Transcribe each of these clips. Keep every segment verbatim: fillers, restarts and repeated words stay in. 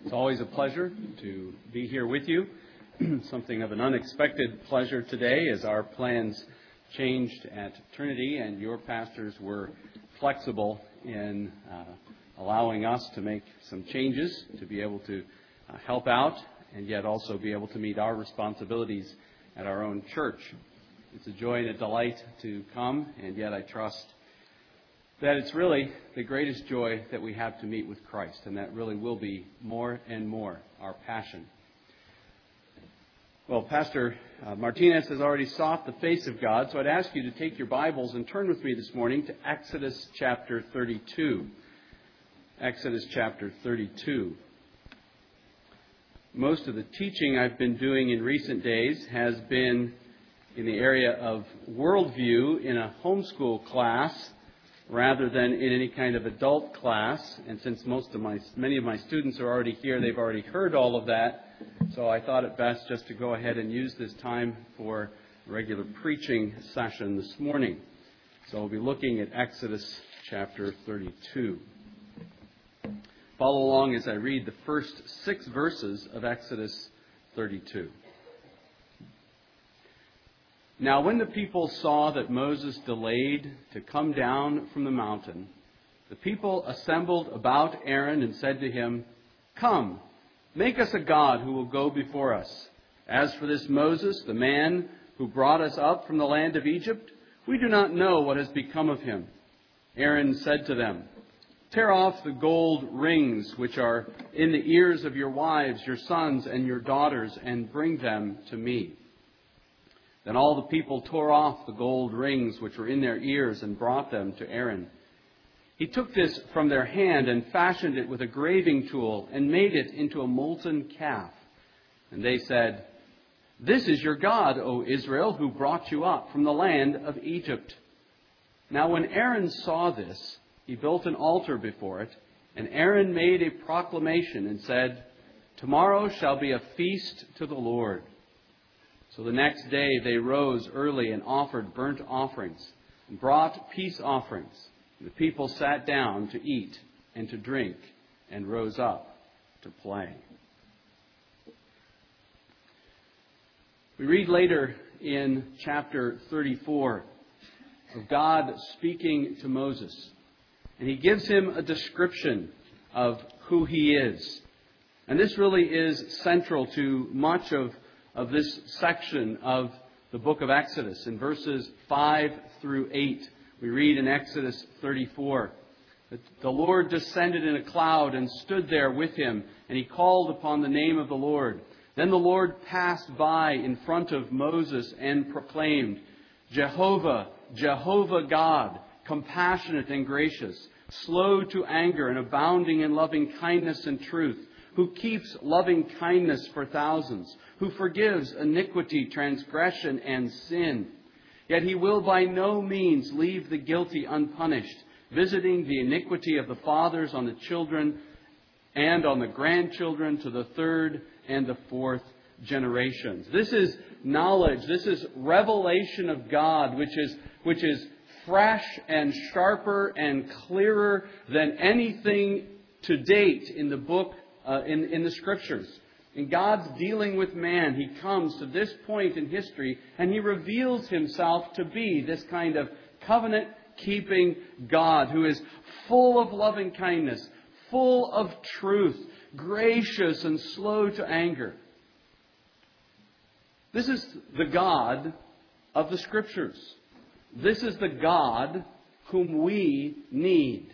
It's always a pleasure to be here with you. Something of an unexpected pleasure today as our plans changed at Trinity and your pastors were flexible in uh, allowing us to make some changes to be able to uh, help out and yet also be able to meet our responsibilities at our own church. It's a joy and a delight to come, and yet I trust that it's really the greatest joy that we have to meet with Christ, and that really will be more and more our passion. Well, Pastor uh, Martinez has already sought the face of God, so I'd ask you to take your Bibles and turn with me this morning to Exodus chapter thirty-two. Exodus chapter thirty-two. Most of the teaching I've been doing in recent days has been in the area of worldview in a homeschool class, rather than in any kind of adult class. And since most of my, many of my students are already here, they've already heard all of that. So I thought it best just to go ahead and use this time for a regular preaching session this morning. So we'll be looking at Exodus chapter thirty-two. Follow along as I read the first six verses of Exodus thirty-two. Now when the people saw that Moses delayed to come down from the mountain, the people assembled about Aaron and said to him, "Come, make us a god who will go before us. As for this Moses, the man who brought us up from the land of Egypt, we do not know what has become of him." Aaron said to them, "Tear off the gold rings which are in the ears of your wives, your sons, and your daughters, and bring them to me." Then all the people tore off the gold rings which were in their ears and brought them to Aaron. He took this from their hand and fashioned it with a graving tool and made it into a molten calf. And they said, "This is your God, O Israel, who brought you up from the land of Egypt." Now when Aaron saw this, he built an altar before it, and Aaron made a proclamation and said, "Tomorrow shall be a feast to the Lord." So the next day they rose early and offered burnt offerings and brought peace offerings. The people sat down to eat and to drink and rose up to play. We read later in chapter thirty-four of God speaking to Moses. And he gives him a description of who he is. And this really is central to much of of this section of the book of Exodus. In verses five through eight, we read in Exodus thirty-four that the Lord descended in a cloud and stood there with him, and he called upon the name of the Lord. Then the Lord passed by in front of Moses and proclaimed, "Jehovah, Jehovah God, compassionate and gracious, slow to anger and abounding in loving kindness and truth, who keeps loving kindness for thousands, who forgives iniquity, transgression, and sin. Yet he will by no means leave the guilty unpunished, visiting the iniquity of the fathers on the children and on the grandchildren to the third and the fourth generations." This is knowledge. This is revelation of God, which is, which is fresh and sharper and clearer than anything to date in the book Uh, in, in the Scriptures. In God's dealing with man, he comes to this point in history and he reveals himself to be this kind of covenant-keeping God who is full of loving kindness, full of truth, gracious and slow to anger. This is the God of the Scriptures. This is the God whom we need.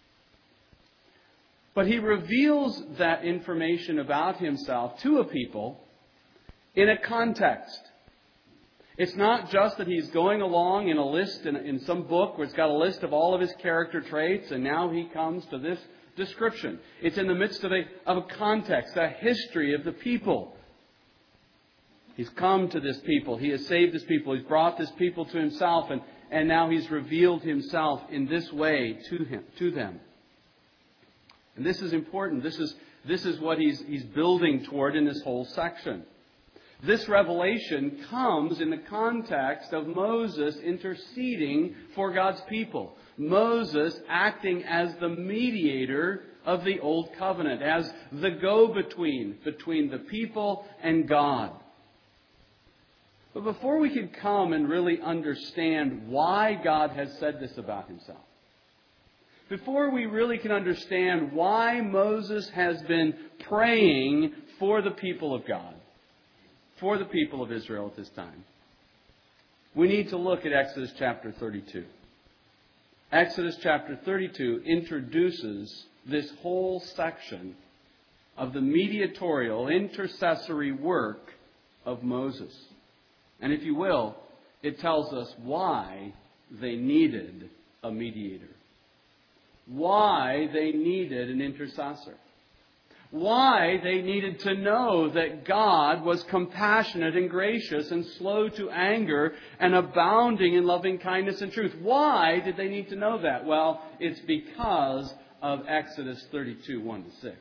But he reveals that information about himself to a people in a context. It's not just that he's going along in a list in, in some book where it's got a list of all of his character traits and now he comes to this description. It's in the midst of a, of a context, a history of the people. He's come to this people. He has saved this people. He's brought this people to himself, and, and now he's revealed himself in this way to him, to them. And this is important. This is, this is what he's, he's building toward in this whole section. This revelation comes in the context of Moses interceding for God's people. Moses acting as the mediator of the Old Covenant, as the go-between between the people and God. But before we can come and really understand why God has said this about himself, before we really can understand why Moses has been praying for the people of God, for the people of Israel at this time, we need to look at Exodus chapter thirty-two. Exodus chapter thirty-two introduces this whole section of the mediatorial, intercessory work of Moses. And if you will, it tells us why they needed a mediator. Why they needed an intercessor. Why they needed to know that God was compassionate and gracious and slow to anger and abounding in loving kindness and truth. Why did they need to know that? Well, it's because of Exodus thirty-two, one to six.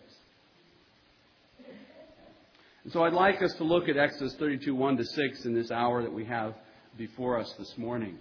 And so I'd like us to look at Exodus thirty-two, one to six in this hour that we have before us this morning.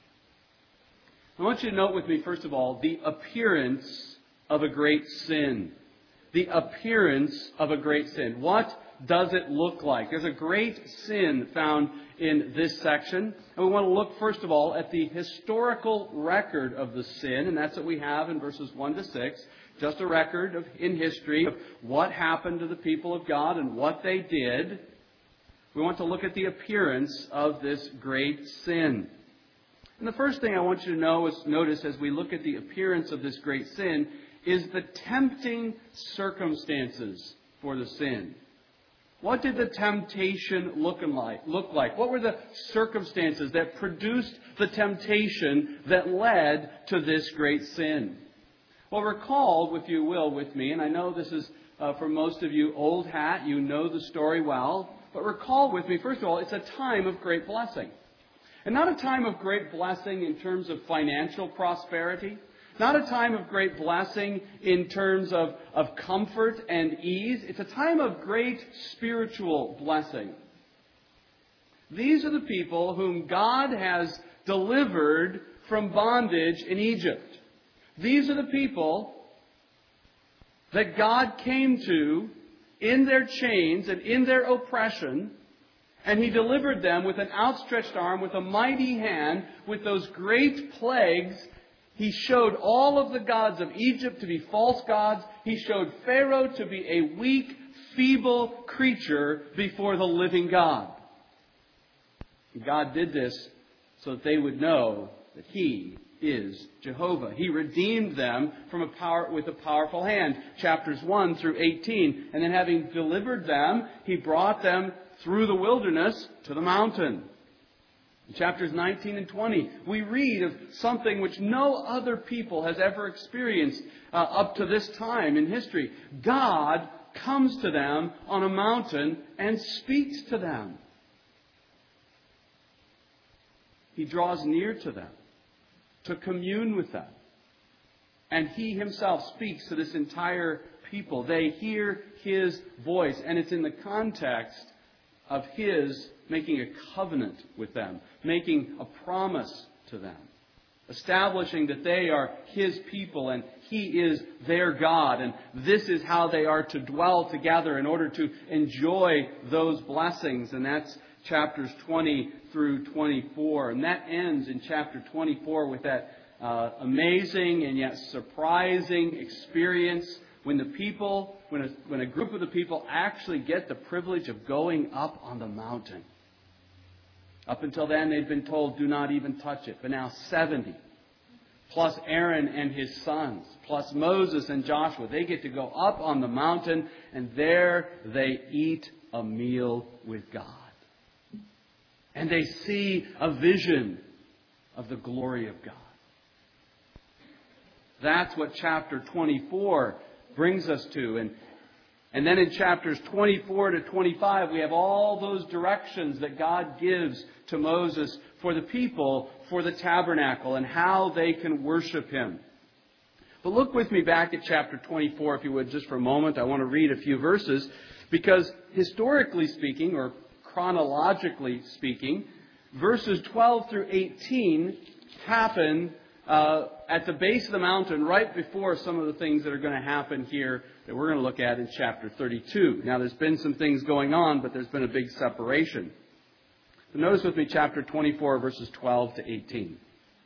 I want you to note with me, first of all, the appearance of a great sin. The appearance of a great sin. What does it look like? There's a great sin found in this section. And we want to look, first of all, at the historical record of the sin. And that's what we have in verses one to six. Just a record of, in history of what happened to the people of God and what they did. We want to look at the appearance of this great sin. And the first thing I want you to know is, notice as we look at the appearance of this great sin is the tempting circumstances for the sin. What did the temptation look like? Look like? What were the circumstances that produced the temptation that led to this great sin? Well, recall, if you will, with me, and I know this is, uh, for most of you, old hat. You know the story well. But recall with me, first of all, it's a time of great blessing. And not a time of great blessing in terms of financial prosperity. Not a time of great blessing in terms of, of comfort and ease. It's a time of great spiritual blessing. These are the people whom God has delivered from bondage in Egypt. These are the people that God came to in their chains and in their oppression, and He delivered them with an outstretched arm, with a mighty hand, with those great plagues. He showed all of the gods of Egypt to be false gods. He showed Pharaoh to be a weak, feeble creature before the living God. God did this so that they would know that He is Jehovah. He redeemed them from a power with a powerful hand. Chapters one through eighteen. And then having delivered them, He brought them through the wilderness to the mountain. In chapters nineteen and twenty, we read of something which no other people has ever experienced uh, up to this time in history. God comes to them on a mountain and speaks to them. He draws near to them to commune with them. And He Himself speaks to this entire people. They hear His voice, and it's in the context of His making a covenant with them, making a promise to them, establishing that they are His people and He is their God, and this is how they are to dwell together in order to enjoy those blessings. And that's chapters twenty through twenty-four. And that ends in chapter twenty-four with that uh, amazing and yet surprising experience when the people, when a, when a group of the people actually get the privilege of going up on the mountain. Up until then, they'd been told, do not even touch it. But now seventy, plus Aaron and his sons, plus Moses and Joshua, they get to go up on the mountain, and there they eat a meal with God. And they see a vision of the glory of God. That's what chapter twenty-four brings us to. And, and then in chapters twenty-four to twenty-five, we have all those directions that God gives to Moses for the people, for the tabernacle, and how they can worship Him. But look with me back at chapter twenty-four, if you would, just for a moment. I want to read a few verses, because historically speaking, or chronologically speaking, verses twelve through eighteen happen uh, at the base of the mountain, right before some of the things that are going to happen here that we're going to look at in chapter thirty-two. Now, there's been some things going on, but there's been a big separation. So notice with me chapter twenty-four, verses twelve to eighteen.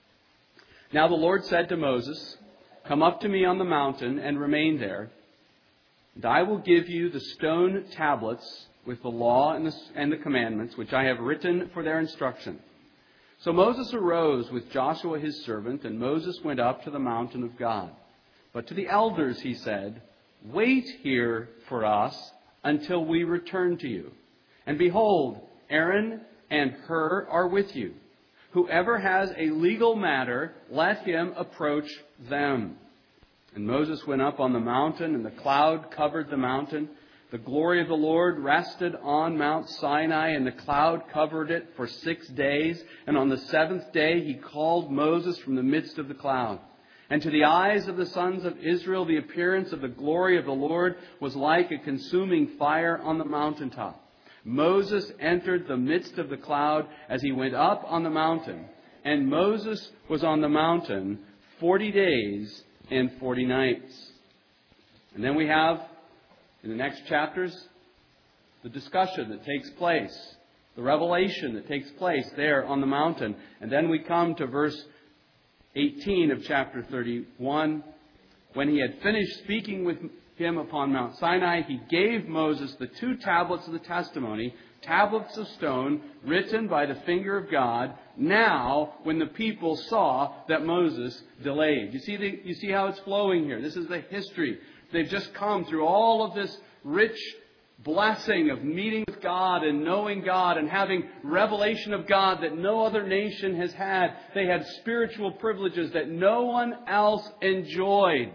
Now the Lord said to Moses, "Come up to me on the mountain and remain there, and I will give you the stone tablets with the law and the, and the commandments, which I have written for their instruction." So Moses arose with Joshua his servant, and Moses went up to the mountain of God. But to the elders he said, "Wait here for us until we return to you. And behold, Aaron and Hur are with you. Whoever has a legal matter, let him approach them." And Moses went up on the mountain, and the cloud covered the mountain. The glory of the Lord rested on Mount Sinai, and the cloud covered it for six days. And on the seventh day he called Moses from the midst of the cloud. And to the eyes of the sons of Israel, the appearance of the glory of the Lord was like a consuming fire on the mountaintop. Moses entered the midst of the cloud as he went up on the mountain. And Moses was on the mountain forty days and forty nights. And then we have, in the next chapters, the discussion that takes place, the revelation that takes place there on the mountain. And then we come to verse eighteen of chapter thirty-one. When he had finished speaking with him upon Mount Sinai, he gave Moses the two tablets of the testimony, tablets of stone, written by the finger of God, now when the people saw that Moses delayed. You see, the, you see how it's flowing here. This is the history. They've just come through all of this rich blessing of meeting with God and knowing God and having revelation of God that no other nation has had. They had spiritual privileges that no one else enjoyed.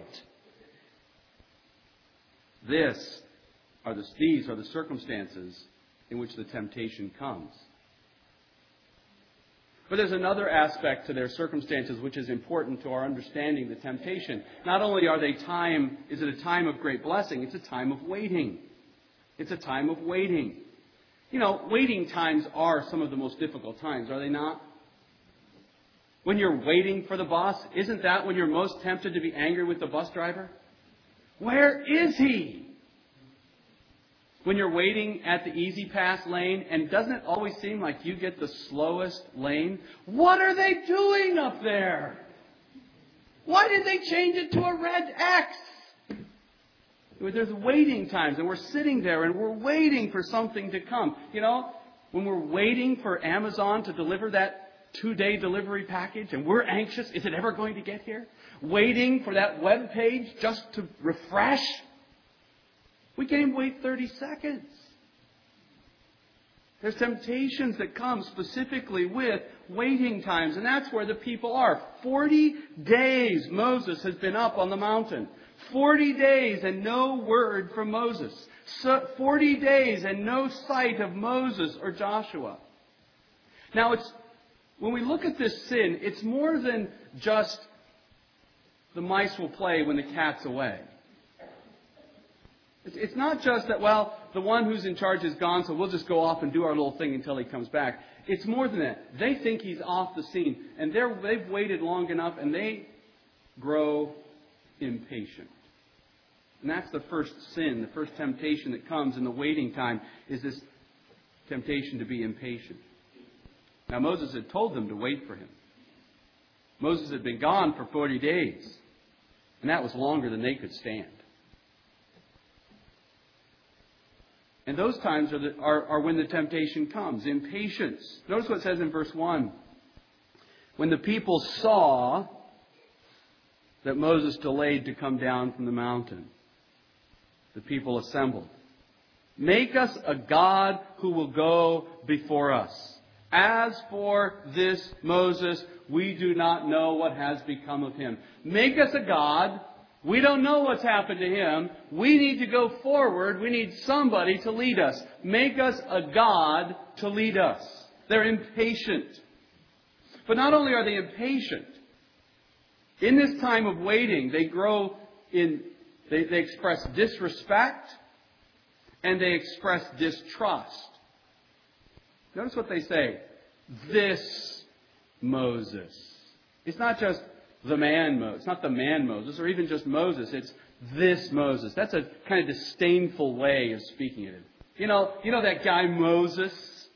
This are the, these are the circumstances in which the temptation comes. But there's another aspect to their circumstances which is important to our understanding the temptation. Not only are they time, is it a time of great blessing, it's a time of waiting. It's a time of waiting. You know, waiting times are some of the most difficult times, are they not? When you're waiting for the bus, isn't that when you're most tempted to be angry with the bus driver? Where is he? When you're waiting at the Easy Pass lane, and doesn't it always seem like you get the slowest lane? What are they doing up there? Why did they change it to a red X? There's waiting times, and we're sitting there, and we're waiting for something to come. You know, when we're waiting for Amazon to deliver that two-day delivery package, and we're anxious, is it ever going to get here? Waiting for that web page just to refresh. We can't even wait thirty seconds. There's temptations that come specifically with waiting times, and that's where the people are. Forty days Moses has been up on the mountain. Forty days and no word from Moses. So Forty days and no sight of Moses or Joshua. Now, it's when we look at this sin, it's more than just the mice will play when the cat's away. It's not just that, well, the one who's in charge is gone, so we'll just go off and do our little thing until he comes back. It's more than that. They think he's off the scene, and they're, they've waited long enough, and they grow impatient. And that's the first sin, the first temptation that comes in the waiting time, is this temptation to be impatient. Now, Moses had told them to wait for him. Moses had been gone for forty days, and that was longer than they could stand. And those times are, the, are, are when the temptation comes. Impatience. Notice what it says in verse one. When the people saw that Moses delayed to come down from the mountain, the people assembled. "Make us a god who will go before us. As for this Moses, we do not know what has become of him." Make us a god. We don't know what's happened to him. We need to go forward. We need somebody to lead us. Make us a god to lead us. They're impatient. But not only are they impatient, in this time of waiting, they grow in, they, they express disrespect and they express distrust. Notice what they say. This Moses. It's not just the man Moses. It's not the man Moses or even just Moses. It's this Moses. That's a kind of disdainful way of speaking of him. You know, you know that guy Moses?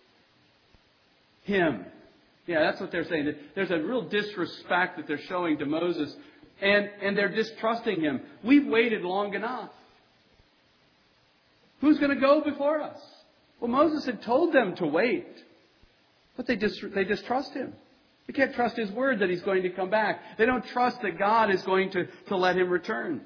Him. Yeah, that's what they're saying. There's a real disrespect that they're showing to Moses, and, and they're distrusting him. We've waited long enough. Who's going to go before us? Well, Moses had told them to wait, but they just they distrust him. They can't trust his word that he's going to come back. They don't trust that God is going to, to let him return.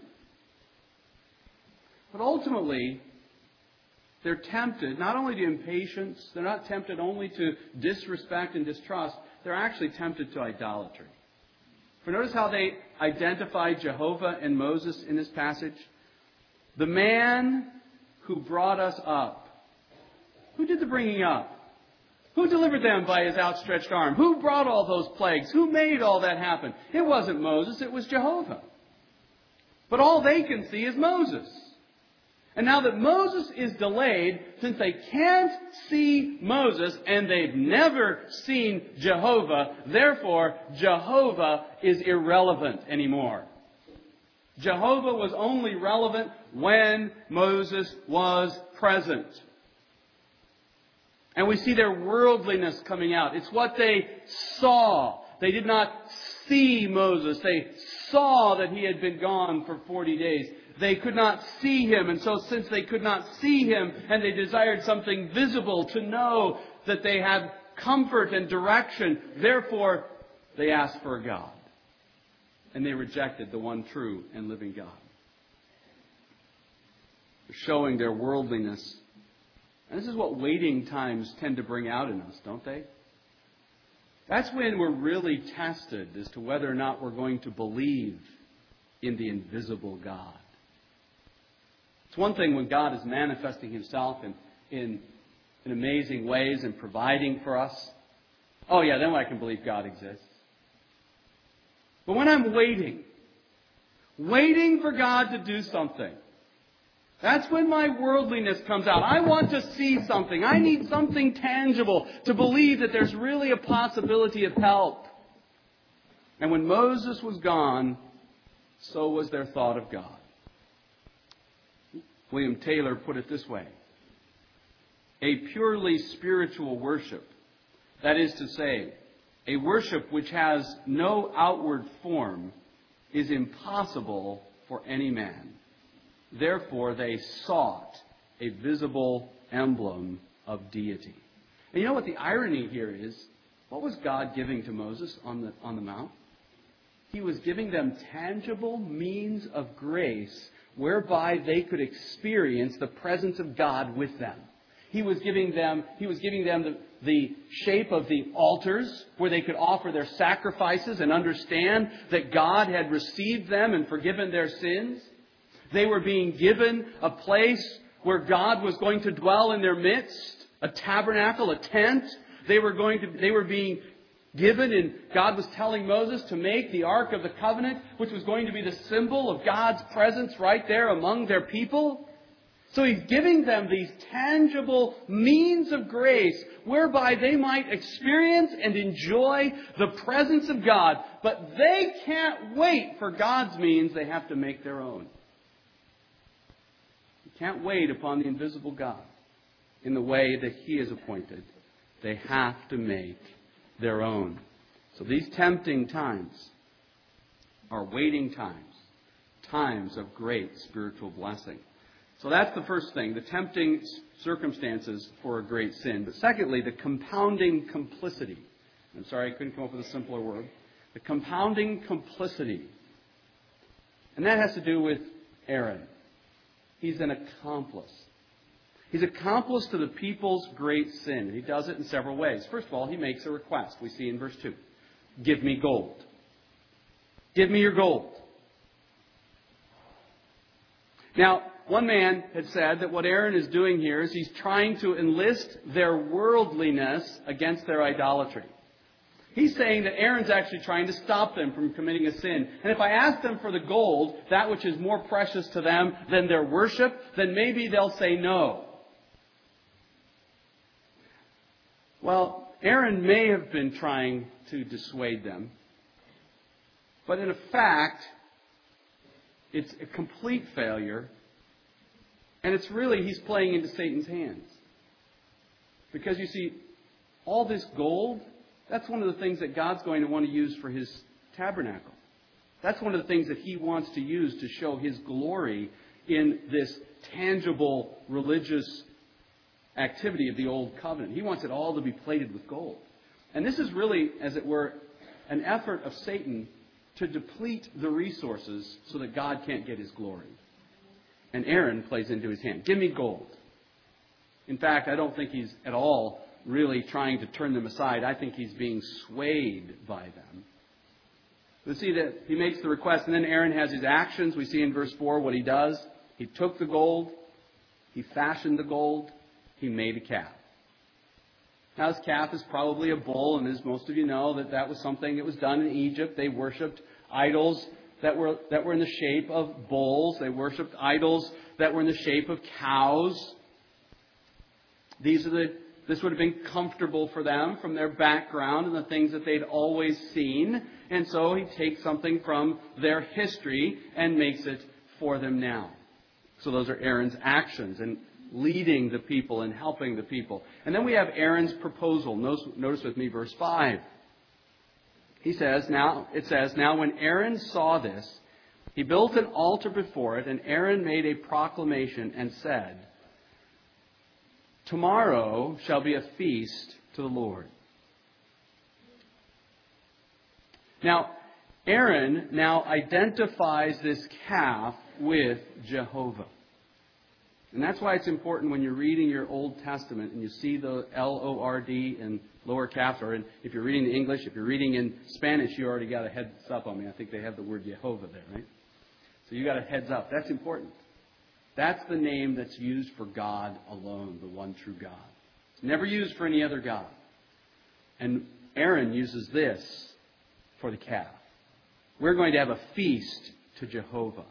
But ultimately, they're tempted not only to impatience, they're not tempted only to disrespect and distrust, they're actually tempted to idolatry. For notice how they identify Jehovah and Moses in this passage. The man who brought us up. Who did the bringing up? Who delivered them by his outstretched arm? Who brought all those plagues? Who made all that happen? It wasn't Moses, it was Jehovah. But all they can see is Moses. And now that Moses is delayed, since they can't see Moses and they've never seen Jehovah, therefore Jehovah is irrelevant anymore. Jehovah was only relevant when Moses was present. And we see their worldliness coming out. It's what they saw. They did not see Moses. They saw that he had been gone for forty days. They could not see him. And so since they could not see him and they desired something visible to know that they had comfort and direction, therefore they asked for a God. And they rejected the one true and living God. Showing their worldliness. And this is what waiting times tend to bring out in us, don't they? That's when we're really tested as to whether or not we're going to believe in the invisible God. It's one thing when God is manifesting Himself in, in, in amazing ways and providing for us. Oh yeah, then I can believe God exists. But when I'm waiting, waiting for God to do something, that's when my worldliness comes out. I want to see something. I need something tangible to believe that there's really a possibility of help. And when Moses was gone, so was their thought of God. William Taylor put it this way. A purely spiritual worship, that is to say, a worship which has no outward form, is impossible for any man. Therefore, they sought a visible emblem of deity. And you know what the irony here is? What was God giving to Moses on the, on the mount? He was giving them tangible means of grace whereby they could experience the presence of God with them. He was giving them, he was giving them the, the shape of the altars where they could offer their sacrifices and understand that God had received them and forgiven their sins. They were being given a place where God was going to dwell in their midst, a tabernacle, a tent. They were going to, they were being given, and God was telling Moses to make the Ark of the Covenant, which was going to be the symbol of God's presence right there among their people. So He's giving them these tangible means of grace whereby they might experience and enjoy the presence of God. But they can't wait for God's means. They have to make their own. You can't wait upon the invisible God in the way that He is appointed. They have to make their own. So these tempting times are waiting times, times of great spiritual blessing. So that's the first thing, the tempting circumstances for a great sin. But secondly, the compounding complicity. I'm sorry, I couldn't come up with a simpler word. The compounding complicity. And that has to do with Aaron. He's an accomplice. He's accomplice to the people's great sin. And he does it in several ways. First of all, he makes a request. We see in verse two. Give me gold. Give me your gold. Now, one man had said that what Aaron is doing here is he's trying to enlist their worldliness against their idolatry. He's saying that Aaron's actually trying to stop them from committing a sin. And if I ask them for the gold, that which is more precious to them than their worship, then maybe they'll say no. Well, Aaron may have been trying to dissuade them. But in fact, it's a complete failure. And it's really, he's playing into Satan's hands. Because you see, all this gold, that's one of the things that God's going to want to use for his tabernacle. That's one of the things that he wants to use to show his glory in this tangible religious activity of the Old Covenant. He wants it all to be plated with gold. And this is really, as it were, an effort of Satan to deplete the resources so that God can't get his glory. And Aaron plays into his hand. Give me gold. In fact, I don't think he's at all really trying to turn them aside. I think he's being swayed by them. We see that he makes the request, and then Aaron has his actions. We see in verse four what he does. He took the gold. He fashioned the gold. He made a calf. Now, this calf is probably a bull, and as most of you know, that that was something that was done in Egypt. They worshipped idols that were that were in the shape of bulls. They worshipped idols that were in the shape of cows. These are the this would have been comfortable for them from their background and the things that they'd always seen. And so he takes something from their history and makes it for them now. So those are Aaron's actions and leading the people and helping the people. And then we have Aaron's proposal. Notice, notice with me verse five. He says, now, it says, now when Aaron saw this, he built an altar before it, and Aaron made a proclamation and said, tomorrow shall be a feast to the Lord. Now, Aaron now identifies this calf with Jehovah. And that's why it's important when you're reading your Old Testament and you see the L O R D in lower caps, or in, if you're reading the English, if you're reading in Spanish, you already got a heads up on me. I think they have the word Jehovah there, right? So you got a heads up. That's important. That's the name that's used for God alone, the one true God. It's never used for any other God. And Aaron uses this for the calf. We're going to have a feast to Jehovah.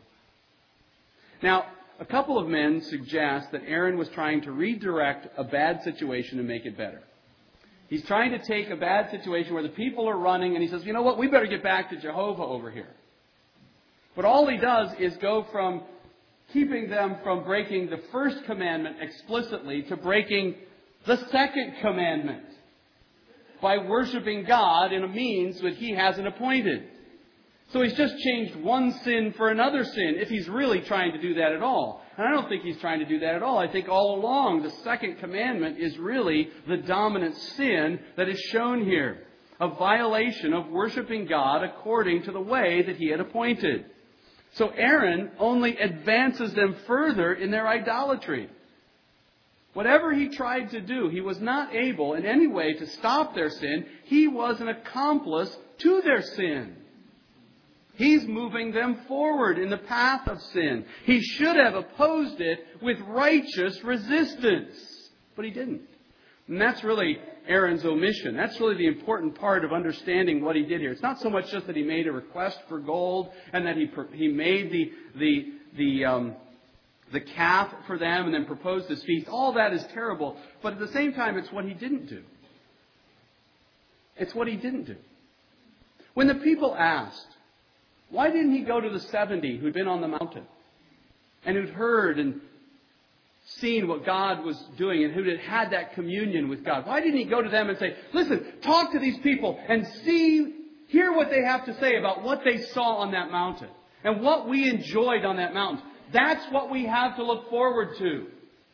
Now, a couple of men suggest that Aaron was trying to redirect a bad situation and make it better. He's trying to take a bad situation where the people are running, and he says, you know what, we better get back to Jehovah over here. But all he does is go from keeping them from breaking the first commandment explicitly to breaking the second commandment by worshiping God in a means that he hasn't appointed. So he's just changed one sin for another sin, if he's really trying to do that at all. And I don't think he's trying to do that at all. I think all along the second commandment is really the dominant sin that is shown here. A violation of worshiping God according to the way that he had appointed. So Aaron only advances them further in their idolatry. Whatever he tried to do, he was not able in any way to stop their sin. He was an accomplice to their sin. He's moving them forward in the path of sin. He should have opposed it with righteous resistance. But he didn't. And that's really Aaron's omission. That's really the important part of understanding what he did here. It's not so much just that he made a request for gold and that he he made the the the um, the calf for them and then proposed this feast. All that is terrible. But at the same time, it's what he didn't do. It's what he didn't do. When the people asked, why didn't he go to the seventy who'd been on the mountain and who'd heard and seen what God was doing and who had had that communion with God? Why didn't he go to them and say, listen, talk to these people and see, hear what they have to say about what they saw on that mountain and what we enjoyed on that mountain. That's what we have to look forward to.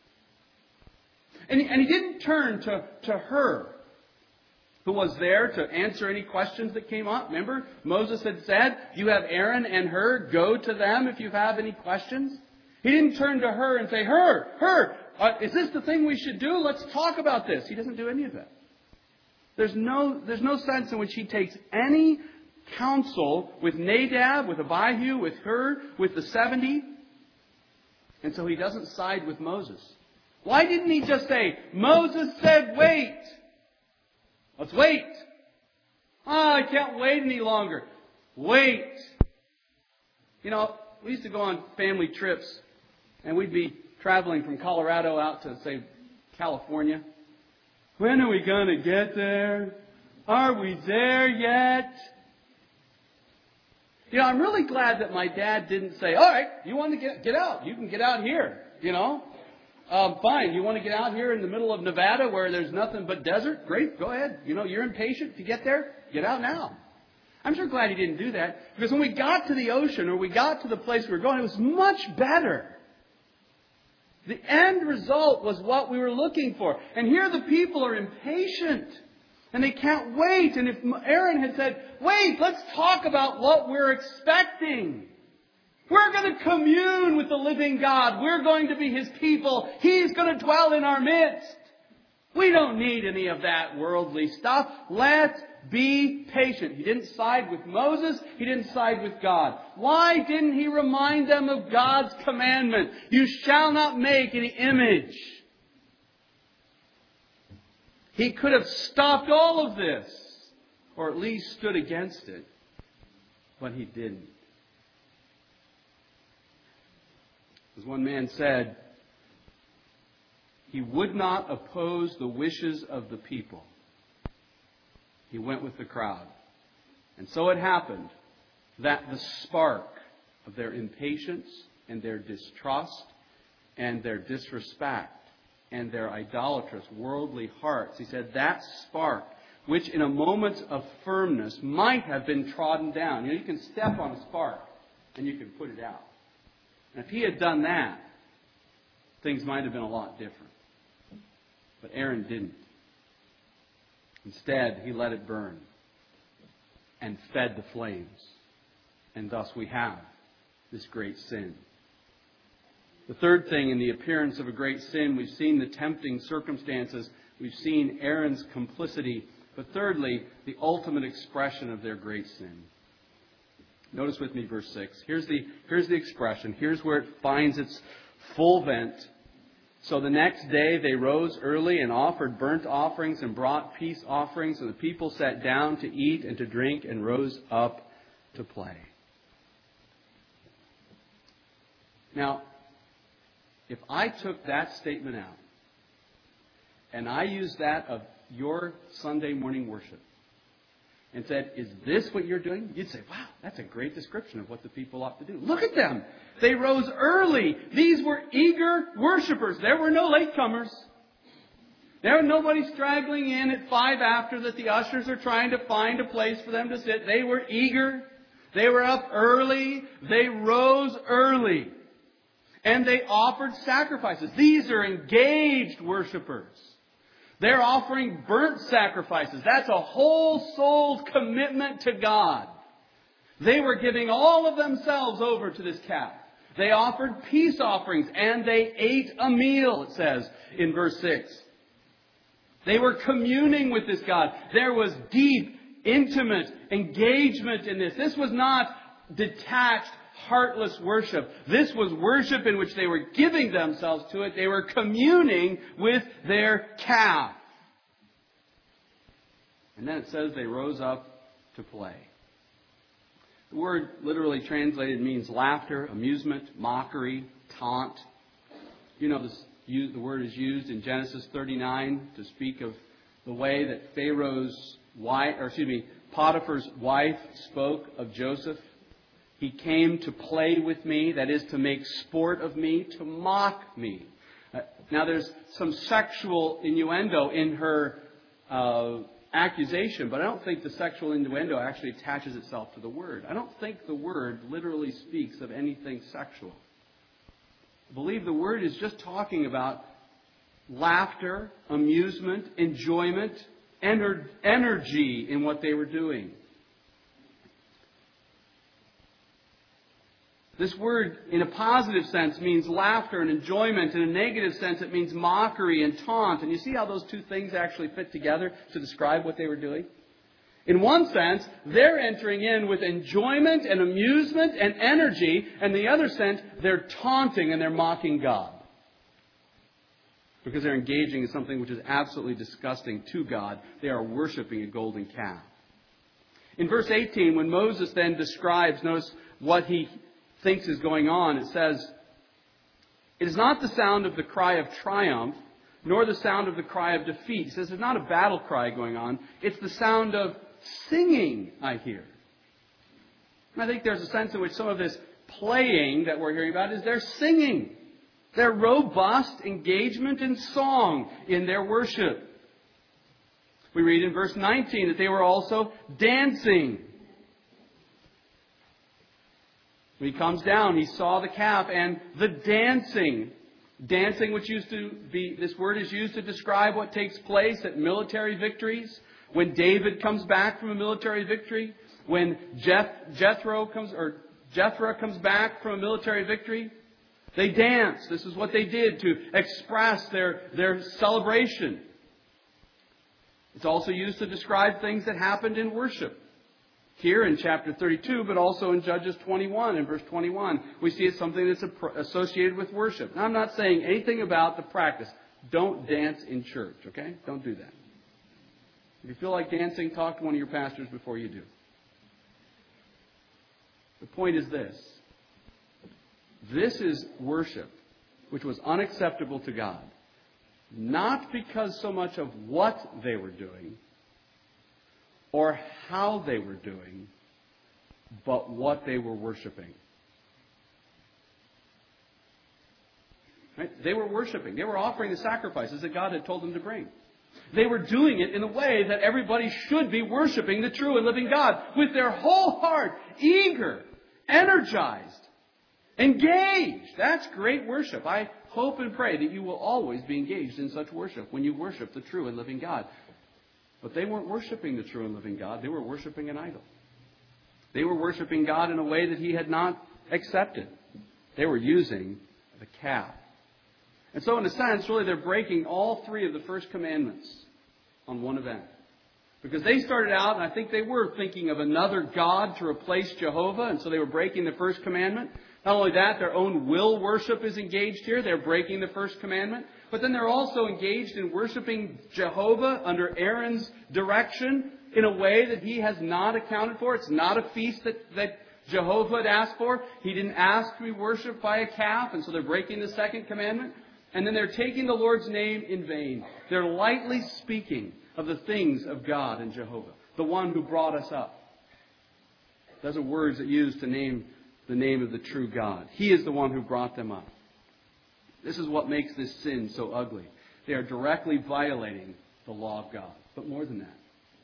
And, and he didn't turn to, to her, who was there to answer any questions that came up. Remember, Moses had said, you have Aaron and Hur, go to them if you have any questions. He didn't turn to her and say, Hur, Hur, uh, is this the thing we should do? Let's talk about this. He doesn't do any of that. There's no, there's no sense in which he takes any counsel with Nadab, with Abihu, with Hur, with the seventy. And so he doesn't side with Moses. Why didn't he just say, Moses said wait. Let's wait. Oh, I can't wait any longer. Wait. You know, we used to go on family trips, and we'd be traveling from Colorado out to, say, California. When are we going to get there? Are we there yet? You know, I'm really glad that my dad didn't say, all right, you want to get, get out. You can get out here, you know. Um, fine, you want to get out here in the middle of Nevada where there's nothing but desert? Great, go ahead. You know, you're impatient to get there? Get out now. I'm sure glad he didn't do that, because when we got to the ocean or we got to the place we were going, it was much better. The end result was what we were looking for. And here the people are impatient. And they can't wait. And if Aaron had said, wait, let's talk about what we're expecting. We're going to commune with the living God. We're going to be His people. He's going to dwell in our midst. We don't need any of that worldly stuff. Let's be patient. He didn't side with Moses. He didn't side with God. Why didn't He remind them of God's commandment? You shall not make any image. He could have stopped all of this, or at least stood against it, but He didn't. As one man said, he would not oppose the wishes of the people. He went with the crowd. And so it happened that the spark of their impatience and their distrust and their disrespect and their idolatrous, worldly hearts, he said, that spark, which in a moment of firmness might have been trodden down. You know, you can step on a spark and you can put it out. And if he had done that, things might have been a lot different. But Aaron didn't. Instead, he let it burn and fed the flames. And thus we have this great sin. The third thing in the appearance of a great sin, we've seen the tempting circumstances. We've seen Aaron's complicity. But thirdly, the ultimate expression of their great sin. Notice with me verse six. Here's the, here's the expression. Here's where it finds its full vent. So the next day they rose early and offered burnt offerings and brought peace offerings. And the people sat down to eat and to drink and rose up to play. Now, if I took that statement out and I used that of your Sunday morning worship and said, is this what you're doing? You'd say, wow, that's a great description of what the people ought to do. Look at them. They rose early. These were eager worshipers. There were no latecomers. There was nobody straggling in at five after that the ushers are trying to find a place for them to sit. They were eager. They were up early. They rose early. And they offered sacrifices. These are engaged worshipers. They're offering burnt sacrifices. That's a whole-souled commitment to God. They were giving all of themselves over to this calf. They offered peace offerings and they ate a meal, it says in verse six. They were communing with this God. There was deep, intimate engagement in this. This was not detached, heartless worship. This was worship in which they were giving themselves to it. They were communing with their calf. And then it says they rose up to play. The word literally translated means laughter, amusement, mockery, taunt. You know, this, the word is used in Genesis thirty-nine to speak of the way that Pharaoh's wife, or excuse me, Potiphar's wife spoke of Joseph. He came to play with me, that is to make sport of me, to mock me. Uh, now there's some sexual innuendo in her uh, accusation, but I don't think the sexual innuendo actually attaches itself to the word. I don't think the word literally speaks of anything sexual. I believe the word is just talking about laughter, amusement, enjoyment, ener- energy in what they were doing. This word, in a positive sense, means laughter and enjoyment. In a negative sense, it means mockery and taunt. And you see how those two things actually fit together to describe what they were doing? In one sense, they're entering in with enjoyment and amusement and energy. And in the other sense, they're taunting and they're mocking God. Because they're engaging in something which is absolutely disgusting to God. They are worshiping a golden calf. In verse eighteen, when Moses then describes, notice what he thinks is going on, it says, it is not the sound of the cry of triumph, nor the sound of the cry of defeat. He says there's not a battle cry going on. It's the sound of singing I hear. And I think there's a sense in which some of this playing that we're hearing about is they're singing. Their robust engagement in song in their worship. We read in verse nineteen that they were also dancing. When he comes down, he saw the calf and the dancing. Dancing, which used to be, this word is used to describe what takes place at military victories. When David comes back from a military victory. When Jeth, Jethro comes, or Jethro comes back from a military victory. They dance. This is what they did to express their, their celebration. It's also used to describe things that happened in worship. Here in chapter thirty-two, but also in Judges twenty-one, in verse twenty-one, we see it's something that's associated with worship. Now, I'm not saying anything about the practice. Don't dance in church, okay? Don't do that. If you feel like dancing, talk to one of your pastors before you do. The point is this. This is worship, which was unacceptable to God. Not because so much of what they were doing or how they were doing, but what they were worshiping. Right? They were worshiping. They were offering the sacrifices that God had told them to bring. They were doing it in a way that everybody should be worshiping the true and living God with their whole heart, eager, energized, engaged. That's great worship. I hope and pray that you will always be engaged in such worship when you worship the true and living God. But they weren't worshiping the true and living God. They were worshiping an idol. They were worshiping God in a way that He had not accepted. They were using the calf. And so in a sense, really, they're breaking all three of the first commandments on one event. Because they started out, and I think they were thinking of another God to replace Jehovah, and so they were breaking the first commandment. Not only that, their own will worship is engaged here. They're breaking the first commandment. But then they're also engaged in worshiping Jehovah under Aaron's direction in a way that he has not accounted for. It's not a feast that, that Jehovah had asked for. He didn't ask to be worshipped by a calf, and so they're breaking the second commandment. And then they're taking the Lord's name in vain. They're lightly speaking of the things of God and Jehovah, the one who brought us up. Those are words that used to name the name of the true God. He is the one who brought them up. This is what makes this sin so ugly. They are directly violating the law of God. But more than that,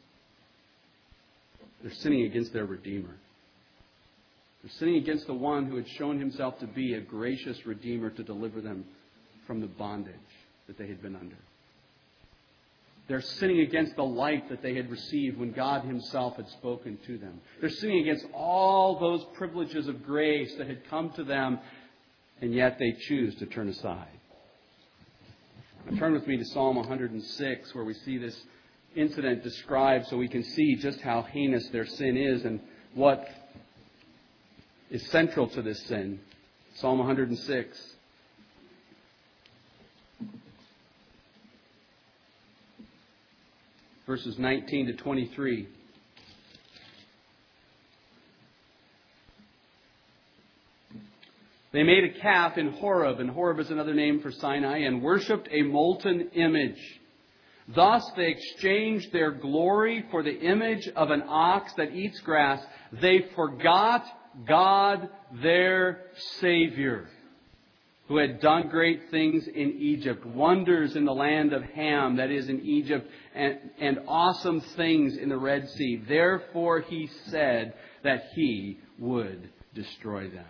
they're sinning against their Redeemer. They're sinning against the one who had shown Himself to be a gracious Redeemer to deliver them from the bondage that they had been under. They're sinning against the light that they had received when God Himself had spoken to them. They're sinning against all those privileges of grace that had come to them, and yet they choose to turn aside. Now, turn with me to Psalm one hundred six, where we see this incident described so we can see just how heinous their sin is and what is central to this sin. Psalm one hundred six. Verses nineteen to twenty-three. They made a calf in Horeb, and Horeb is another name for Sinai, and worshipped a molten image. Thus they exchanged their glory for the image of an ox that eats grass. They forgot God, their Savior, who had done great things in Egypt, wonders in the land of Ham, that is in Egypt, and, and awesome things in the Red Sea. Therefore He said that He would destroy them.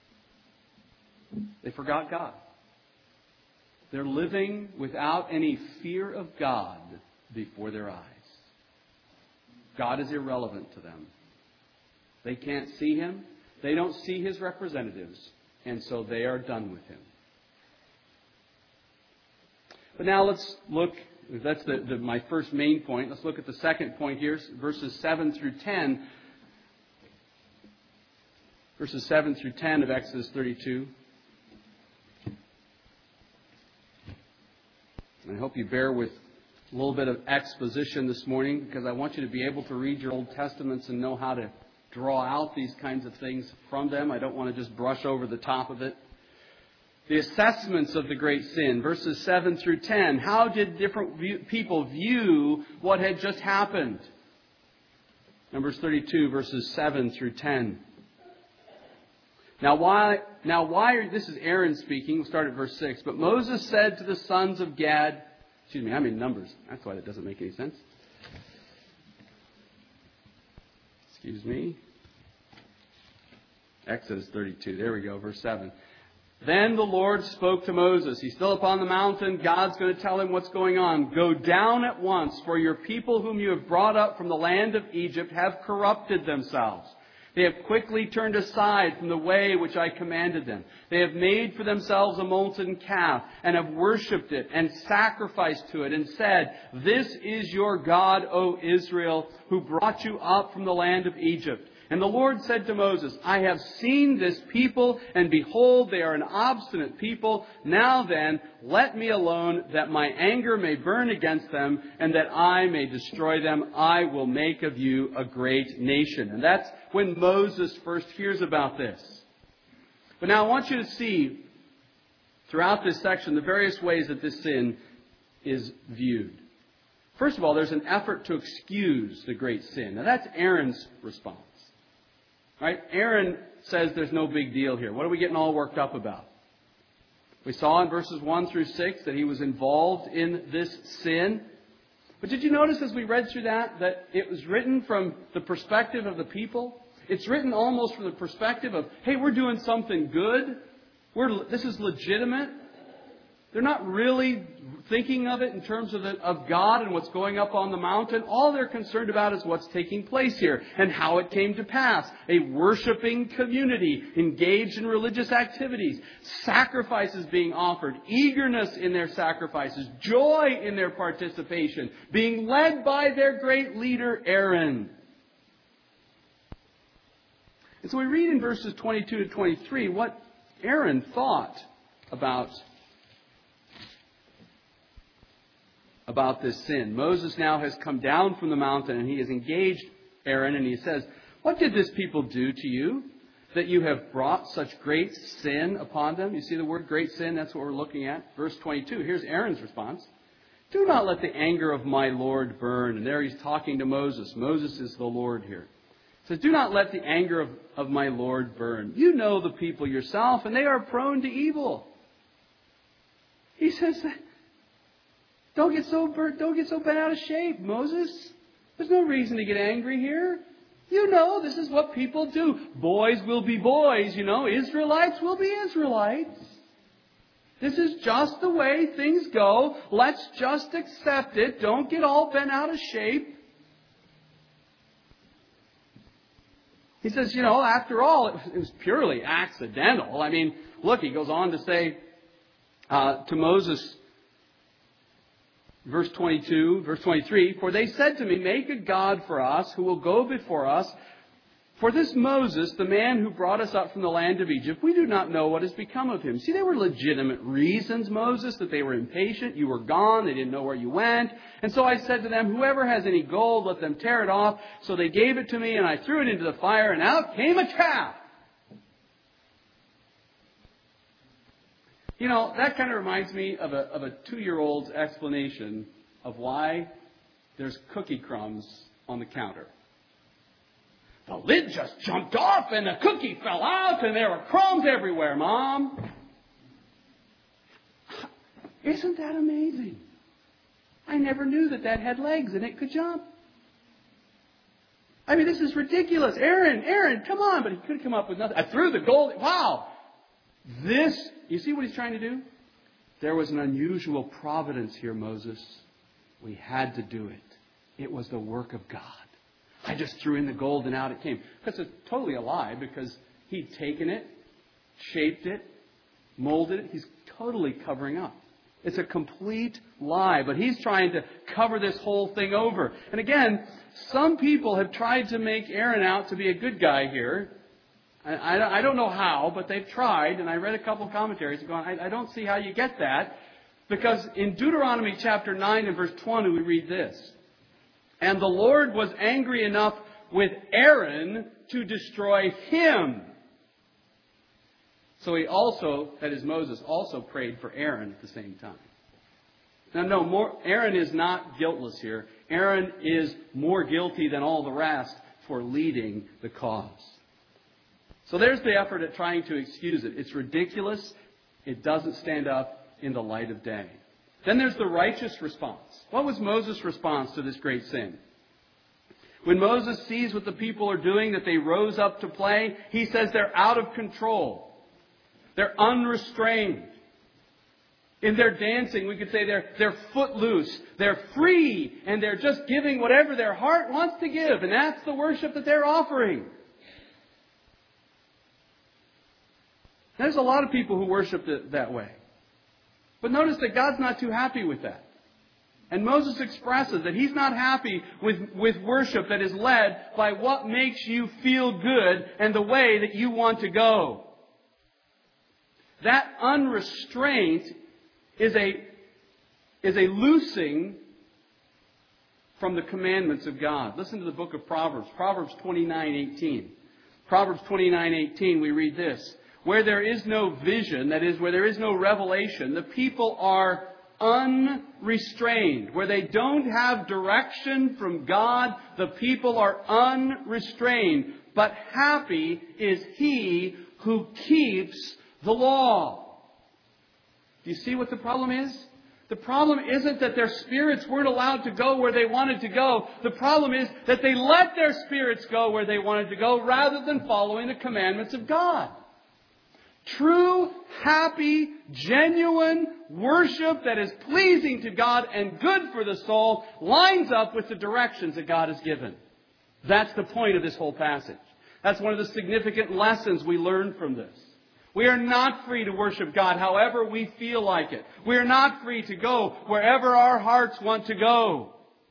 They forgot God. They're living without any fear of God before their eyes. God is irrelevant to them. They can't see Him. They don't see His representatives. And so they are done with Him. But now let's look, that's the, the, my first main point. Let's look at the second point here, verses seven through ten. Verses seven through ten of Exodus thirty-two. I hope you bear with a little bit of exposition this morning, because I want you to be able to read your Old Testaments and know how to draw out these kinds of things from them. I don't want to just brush over the top of it. The assessments of the great sin, verses seven through ten. How did different view, people view what had just happened? Numbers thirty-two, verses seven through ten. Now why, now why are, this is Aaron speaking, we'll start at verse six. But Moses said to the sons of Gad, excuse me, I'm in Numbers. That's why that doesn't make any sense. Excuse me. Exodus thirty-two, there we go, verse seven. Then the Lord spoke to Moses. He's still up on the mountain. God's going to tell him what's going on. Go down at once, for your people whom you have brought up from the land of Egypt have corrupted themselves. They have quickly turned aside from the way which I commanded them. They have made for themselves a molten calf and have worshipped it and sacrificed to it and said, This is your God, O Israel, who brought you up from the land of Egypt. And the Lord said to Moses, I have seen this people, and behold, they are an obstinate people. Now then, let me alone, that my anger may burn against them, and that I may destroy them. I will make of you a great nation. And that's when Moses first hears about this. But now I want you to see, throughout this section, the various ways that this sin is viewed. First of all, there's an effort to excuse the great sin. Now that's Aaron's response. Right? Aaron says there's no big deal here. What are we getting all worked up about? We saw in verses one through six that he was involved in this sin. But did you notice as we read through that, that it was written from the perspective of the people? It's written almost from the perspective of, hey, we're doing something good. We're, this is legitimate. They're not really thinking of it in terms of, the, of God and what's going up on the mountain. All they're concerned about is what's taking place here and how it came to pass. A worshiping community engaged in religious activities, sacrifices being offered, eagerness in their sacrifices, joy in their participation, being led by their great leader, Aaron. And so we read in verses twenty-two to twenty-three what Aaron thought about about this sin. Moses now has come down from the mountain and he has engaged Aaron and he says, What did this people do to you that you have brought such great sin upon them? You see the word great sin? That's what we're looking at. Verse twenty-two. Here's Aaron's response. Do not let the anger of my Lord burn. And there he's talking to Moses. Moses is the Lord here. He says, Do not let the anger of, of my Lord burn. You know the people yourself and they are prone to evil. He says that. Don't get so burnt, don't get so bent out of shape, Moses. There's no reason to get angry here. You know, this is what people do. Boys will be boys, you know. Israelites will be Israelites. This is just the way things go. Let's just accept it. Don't get all bent out of shape. He says, you know, after all, it was purely accidental. I mean, look, he goes on to say uh, to Moses, Verse twenty-two, verse twenty-three, For they said to me, Make a God for us who will go before us. For this Moses, the man who brought us up from the land of Egypt, we do not know what has become of him. See, there were legitimate reasons, Moses, that they were impatient. You were gone. They didn't know where you went. And so I said to them, Whoever has any gold, let them tear it off. So they gave it to me, and I threw it into the fire, and out came a calf. You know, that kind of reminds me of a, of a two-year-old's explanation of why there's cookie crumbs on the counter. The lid just jumped off and the cookie fell out and there were crumbs everywhere, Mom. Isn't that amazing? I never knew that that had legs and it could jump. I mean, this is ridiculous. Aaron, Aaron, come on. But he couldn't come up with nothing. I threw the gold. Wow. This, you see what he's trying to do? There was an unusual providence here, Moses. We had to do it. It was the work of God. I just threw in the gold and out it came. Because it's totally a lie, because he'd taken it, shaped it, molded it. He's totally covering up. It's a complete lie. But he's trying to cover this whole thing over. And again, some people have tried to make Aaron out to be a good guy here. I, I don't know how, but they've tried, and I read a couple of commentaries going, I, I don't see how you get that. Because in Deuteronomy chapter nine and verse twenty, we read this. And the Lord was angry enough with Aaron to destroy him. So he also, that is Moses, also prayed for Aaron at the same time. Now, no, more, Aaron is not guiltless here. Aaron is more guilty than all the rest for leading the cause. So there's the effort at trying to excuse it. It's ridiculous. It doesn't stand up in the light of day. Then there's the righteous response. What was Moses' response to this great sin? When Moses sees what the people are doing, that they rose up to play, he says they're out of control. They're unrestrained. In their dancing, we could say they're, they're footloose. They're free. And they're just giving whatever their heart wants to give. And that's the worship that they're offering. There's a lot of people who worship it that way. But notice that God's not too happy with that. And Moses expresses that he's not happy with, with worship that is led by what makes you feel good and the way that you want to go. That unrestraint is a, is a loosing from the commandments of God. Listen to the book of Proverbs. Proverbs twenty-nine eighteen. Proverbs twenty-nine eighteen, we read this. Where there is no vision, that is, where there is no revelation, the people are unrestrained. Where they don't have direction from God, the people are unrestrained. But happy is he who keeps the law. Do you see what the problem is? The problem isn't that their spirits weren't allowed to go where they wanted to go. The problem is that they let their spirits go where they wanted to go rather than following the commandments of God. True, happy, genuine worship that is pleasing to God and good for the soul lines up with the directions that God has given. That's the point of this whole passage. That's one of the significant lessons we learn from this. We are not free to worship God however we feel like it. We are not free to go wherever our hearts want to go.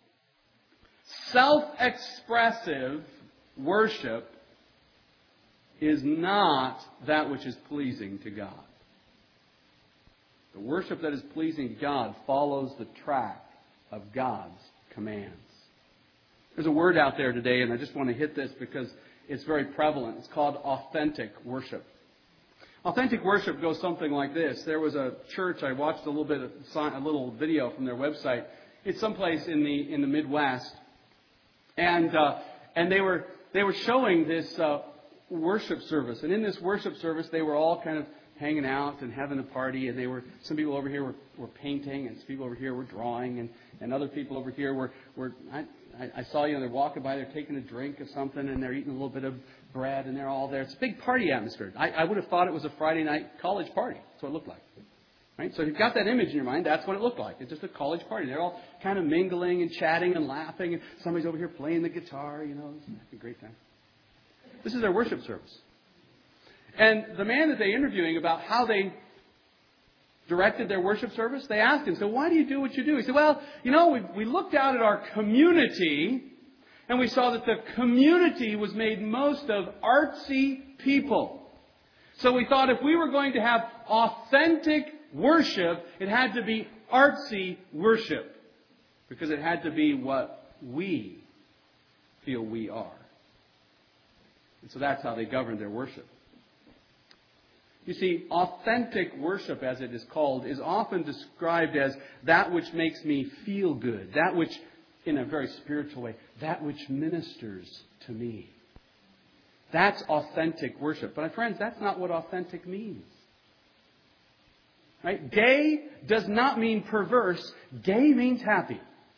Self-expressive worship is not that which is pleasing to God. The worship that is pleasing to God follows the track of God's commands. There's a word out there today, and I just want to hit this because it's very prevalent. It's called authentic worship. Authentic worship goes something like this. There was a church, I watched a little bit of a little video from their website. It's someplace in the in the Midwest, and uh, and they were they were showing this uh, worship service. And in this worship service, they were all kind of hanging out and having a party. And they were some people over here were, were painting, and some people over here were drawing, and, and other people over here were were. I, I saw, you know, they're walking by, they're taking a drink of something, and they're eating a little bit of bread, and they're all there. It's a big party atmosphere. I, I would have thought it was a Friday night college party. That's what it looked like. Right? So if you've got that image in your mind, that's what it looked like. It's just a college party. They're all kind of mingling and chatting and laughing, and somebody's over here playing the guitar, you know. It's a great time. This is their worship service. And the man that they're interviewing about how they directed their worship service, they asked him, so why do you do what you do? He said, well, you know, we, we looked out at our community and we saw that the community was made most of artsy people. So we thought if we were going to have authentic worship, it had to be artsy worship because it had to be what we feel we are. And so that's how they governed their worship. You see, authentic worship, as it is called, is often described as that which makes me feel good. That which, in a very spiritual way, that which ministers to me. That's authentic worship. But my friends, that's not what authentic means. Right? Gay does not mean perverse. Gay means happy.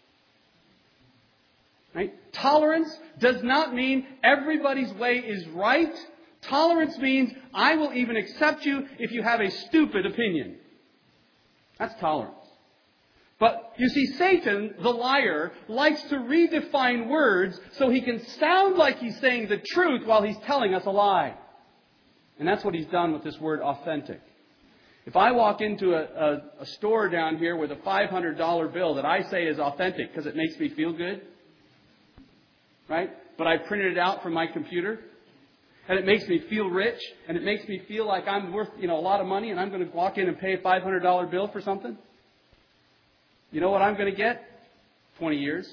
Right? Tolerance does not mean everybody's way is right. Tolerance means I will even accept you if you have a stupid opinion. That's tolerance. But you see, Satan, the liar, likes to redefine words so he can sound like he's saying the truth while he's telling us a lie. And that's what he's done with this word authentic. If I walk into a, a, a store down here with a five hundred dollar bill that I say is authentic because it makes me feel good, right? But I printed it out from my computer, and it makes me feel rich, and it makes me feel like I'm worth, you know, a lot of money, and I'm going to walk in and pay a five hundred dollar bill for something. You know what I'm going to get? twenty years.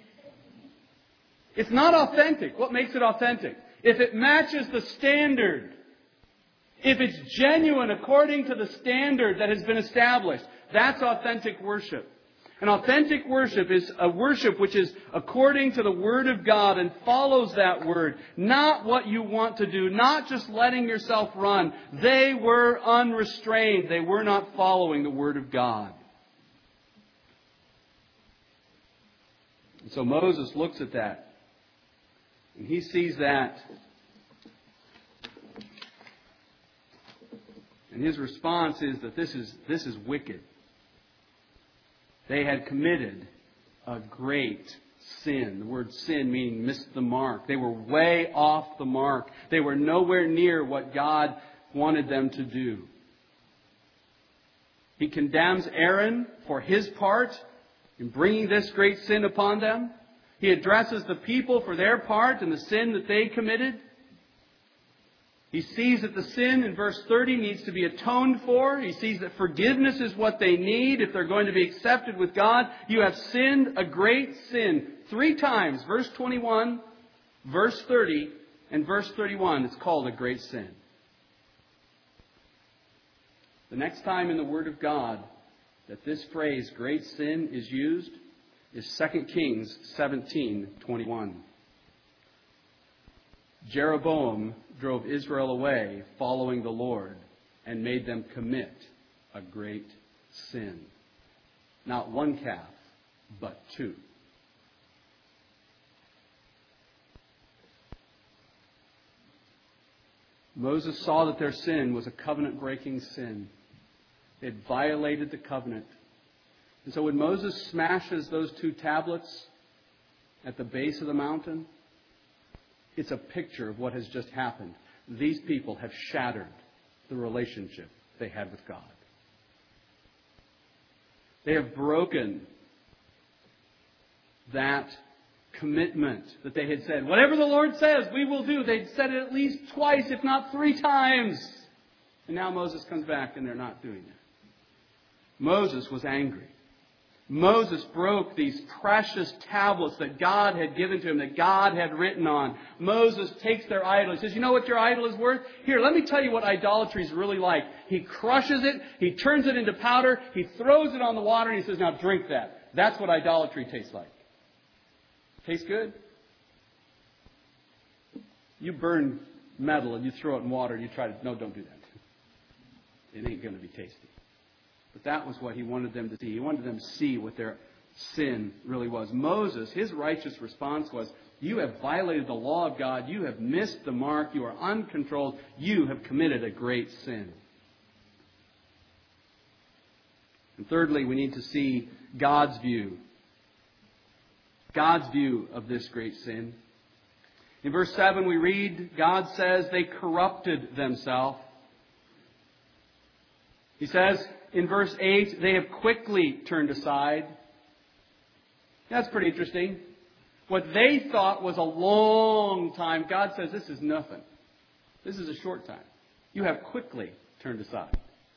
It's not authentic. What makes it authentic? If it matches the standard. If it's genuine according to the standard that has been established. That's authentic worship. An authentic worship is a worship which is according to the Word of God and follows that Word. Not what you want to do, not just letting yourself run. They were unrestrained. They were not following the Word of God. And so Moses looks at that. And he sees that. And his response is that this is, this is wicked. They had committed a great sin. The word sin meaning missed the mark. They were way off the mark. They were nowhere near what God wanted them to do. He condemns Aaron for his part in bringing this great sin upon them. He addresses the people for their part in the sin that they committed. He sees that the sin in verse thirty needs to be atoned for. He sees that forgiveness is what they need if they're going to be accepted with God. You have sinned a great sin. Three times, verse twenty-one, verse thirty, and verse thirty-one, it's called a great sin. The next time in the Word of God that this phrase, great sin, is used is Second Kings seventeen twenty-one. Jeroboam drove Israel away following the Lord and made them commit a great sin. Not one calf, but two. Moses saw that their sin was a covenant-breaking sin. They had violated the covenant. And so when Moses smashes those two tablets at the base of the mountain, it's a picture of what has just happened. These people have shattered the relationship they had with God. They have broken that commitment that they had said, whatever the Lord says, we will do. They'd said it at least twice, if not three times. And now Moses comes back and they're not doing it. Moses was angry. Moses broke these precious tablets that God had given to him, that God had written on. Moses takes their idol. He says, you know what your idol is worth? Here, let me tell you what idolatry is really like. He crushes it. He turns it into powder. He throws it on the water and he says, now drink that. That's what idolatry tastes like. Tastes good? You burn metal and you throw it in water and you try to, no, don't do that. It ain't going to be tasty. But that was what he wanted them to see. He wanted them to see what their sin really was. Moses, his righteous response was, you have violated the law of God. You have missed the mark. You are uncontrolled. You have committed a great sin. And thirdly, we need to see God's view. God's view of this great sin. In verse seven we read, God says they corrupted themselves. He says in verse eight, they have quickly turned aside. That's pretty interesting. What they thought was a long time, God says this is nothing. This is a short time. You have quickly turned aside.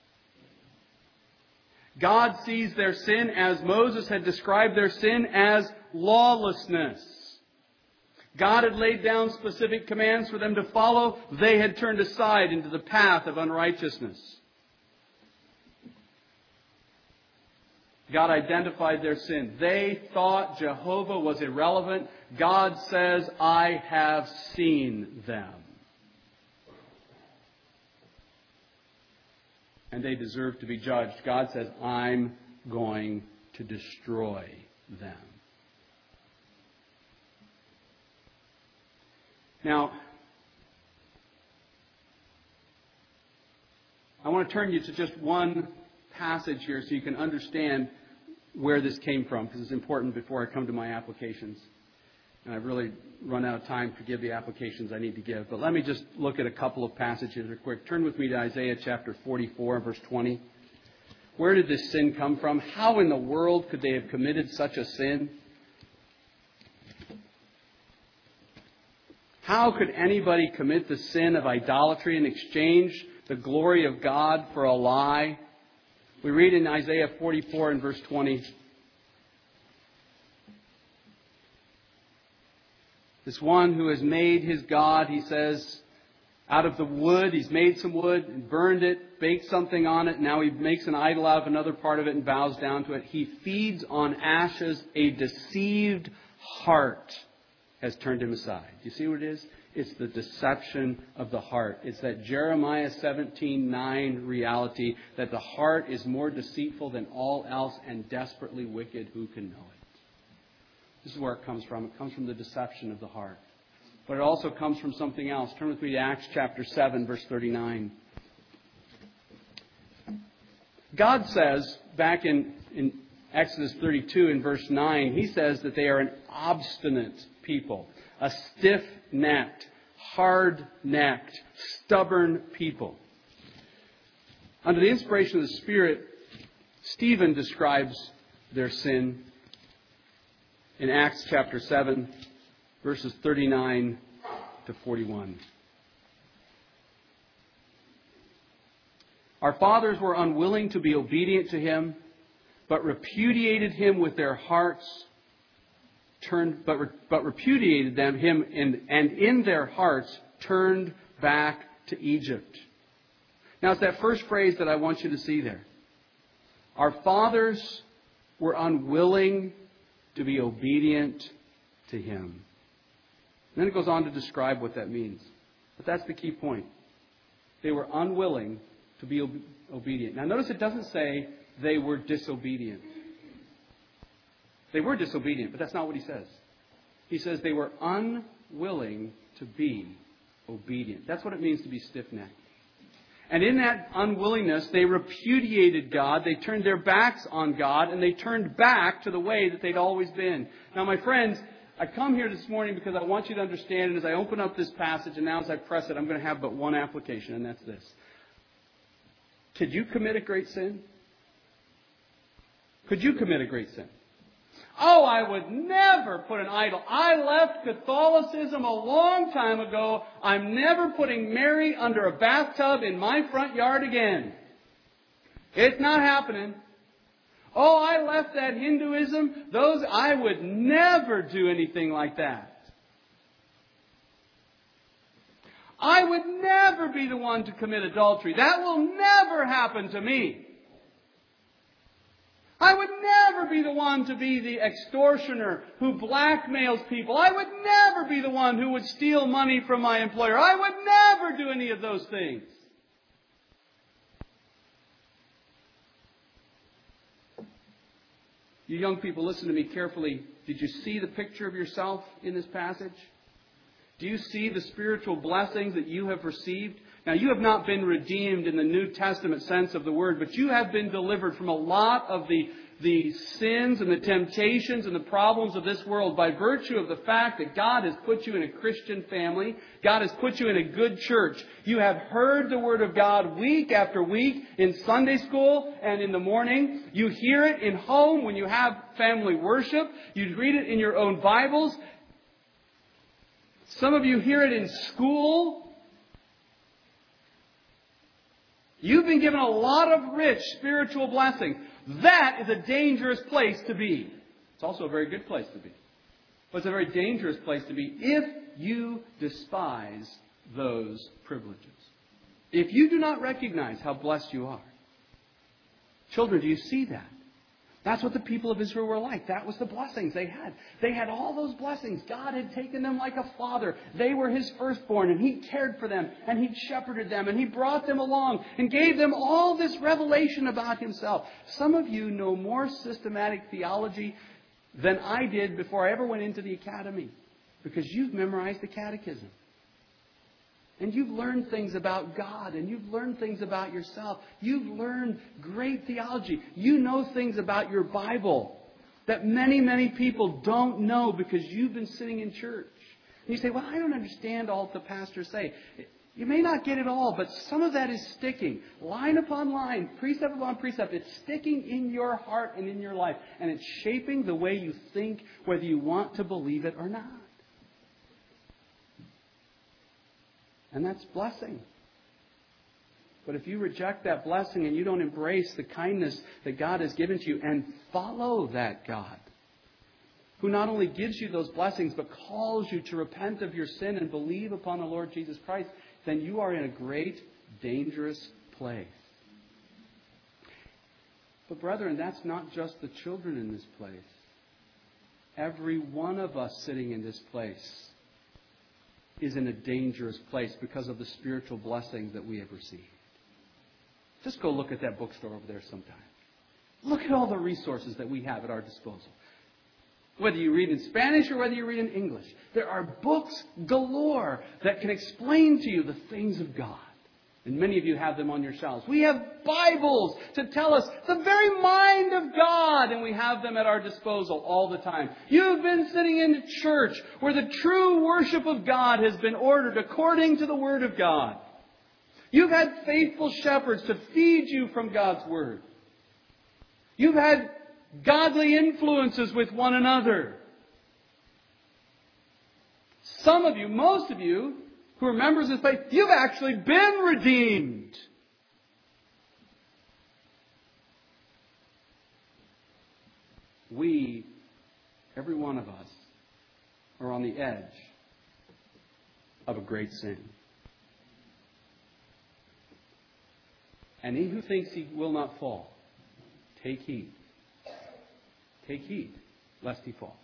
God sees their sin as Moses had described their sin as lawlessness. God had laid down specific commands for them to follow. They had turned aside into the path of unrighteousness. God identified their sin. They thought Jehovah was irrelevant. God says, I have seen them. And they deserve to be judged. God says, I'm going to destroy them. Now, I want to turn you to just one passage here so you can understand where this came from, because it's important before I come to my applications. And I've really run out of time to give the applications I need to give. But let me just look at a couple of passages real quick. Turn with me to Isaiah chapter forty-four, verse twenty. Where did this sin come from? How in the world could they have committed such a sin? How could anybody commit the sin of idolatry and exchange the glory of God for a lie? We read in Isaiah forty-four and verse twenty. This one who has made his God, he says, Out of the wood, he's made some wood and burned it, baked something on it. Now he makes an idol out of another part of it and bows down to it. He feeds on ashes. A deceived heart has turned him aside. Do you see what it is? It's the deception of the heart. It's that Jeremiah seventeen nine reality that the heart is more deceitful than all else and desperately wicked. Who can know it? This is where it comes from. It comes from the deception of the heart. But it also comes from something else. Turn with me to Acts chapter seven, verse thirty-nine. God says, back in, in Exodus thirty-two, in verse nine, He says that they are an obstinate people, a stiff-necked, hard-necked, stubborn people. Under the inspiration of the Spirit, Stephen describes their sin in Acts chapter seven, verses thirty-nine to forty-one. Our fathers were unwilling to be obedient to Him, but repudiated Him with their hearts, turned, but, but repudiated them, Him, and, and in their hearts turned back to Egypt. Now it's that first phrase that I want you to see there. Our fathers were unwilling to be obedient to Him. And then it goes on to describe what that means. But that's the key point. They were unwilling to be ob- obedient. Now notice it doesn't say they were disobedient. They were disobedient, but that's not what he says. He says they were unwilling to be obedient. That's what it means to be stiff-necked. And in that unwillingness, they repudiated God. They turned their backs on God, and they turned back to the way that they'd always been. Now, my friends, I come here this morning because I want you to understand, and as I open up this passage, and now as I press it, I'm going to have but one application, and that's this. Could you commit a great sin? Could you commit a great sin? Oh, I would never put an idol. I left Catholicism a long time ago. I'm never putting Mary under a bathtub in my front yard again. It's not happening. Oh, I left that Hinduism. Those, I would never do anything like that. I would never be the one to commit adultery. That will never happen to me. I would never be the one to be the extortioner who blackmails people. I would never be the one who would steal money from my employer. I would never do any of those things. You young people, listen to me carefully. Did you see the picture of yourself in this passage? Do you see the spiritual blessings that you have received? Now, you have not been redeemed in the New Testament sense of the word, but you have been delivered from a lot of the, the sins and the temptations and the problems of this world by virtue of the fact that God has put you in a Christian family. God has put you in a good church. You have heard the Word of God week after week in Sunday school and in the morning. You hear it in home when you have family worship. You read it in your own Bibles. Some of you hear it in school. You've been given a lot of rich spiritual blessings. That is a dangerous place to be. It's also a very good place to be. But it's a very dangerous place to be if you despise those privileges. If you do not recognize how blessed you are. Children, do you see that? That's what the people of Israel were like. That was the blessings they had. They had all those blessings. God had taken them like a father. They were His firstborn, and He cared for them, and He shepherded them, and He brought them along, and gave them all this revelation about Himself. Some of you know more systematic theology than I did before I ever went into the academy, because you've memorized the catechism. And you've learned things about God, and you've learned things about yourself. You've learned great theology. You know things about your Bible that many, many people don't know because you've been sitting in church. And you say, well, I don't understand all that the pastors say. You may not get it all, but some of that is sticking. Line upon line, precept upon precept. It's sticking in your heart and in your life. And it's shaping the way you think, whether you want to believe it or not. And that's blessing. But if you reject that blessing and you don't embrace the kindness that God has given to you and follow that God, who not only gives you those blessings but calls you to repent of your sin and believe upon the Lord Jesus Christ, then you are in a great, dangerous place. But brethren, that's not just the children in this place. Every one of us sitting in this place is in a dangerous place because of the spiritual blessings that we have received. Just go look at that bookstore over there sometime. Look at all the resources that we have at our disposal. Whether you read in Spanish or whether you read in English, there are books galore that can explain to you the things of God. And many of you have them on your shelves. We have Bibles to tell us the very mind of God, and we have them at our disposal all the time. You've been sitting in a church where the true worship of God has been ordered according to the Word of God. You've had faithful shepherds to feed you from God's Word. You've had godly influences with one another. Some of you, most of you, who are members of this faith, you've actually been redeemed. We, every one of us, are on the edge of a great sin. And he who thinks he will not fall, take heed. Take heed, lest he fall.